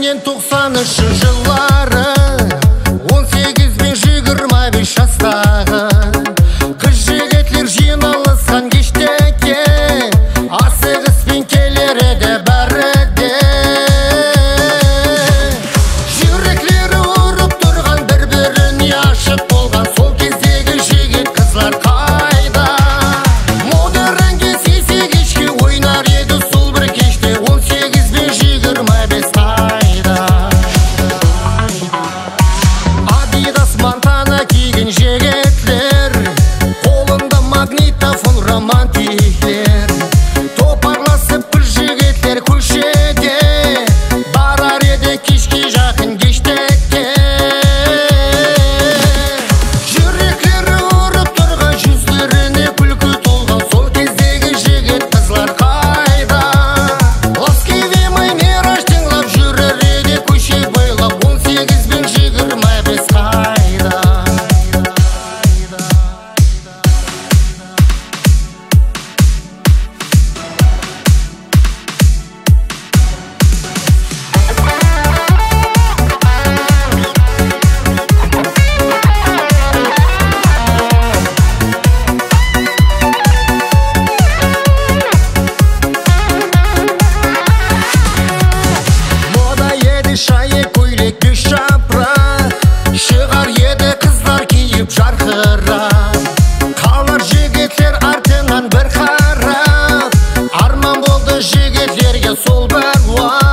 90-шы жыллары 18 бен 25 жастағы қыз жігітлер жиналысқан кештеке асығыспен келер еді бәрі де жүректері ұрып тұрған бір-біріне ашық болған сол кездегі жігіт қызлар қайда модернге сесе кешке ойнар еді сол бір кеште 18 бен 25 Монтана киген жігітлер қолында магнитофон романтиктер топарласып қыз жігітлер көшеде барар еді кешке жақын кештекке жүректері ұрып тұрған жүздеріне күлкі толған сол кездегі жігіт қызлар қайда ласкивый мой мираж тыңлап жүрер еді көше бойлап 18 бен 25 шайы көйлек бес жапырақ шығар еді қыздар киіп жарқырап қалар жігітлер артынан бір қарап арман болды жігітлерге сол бір уақыт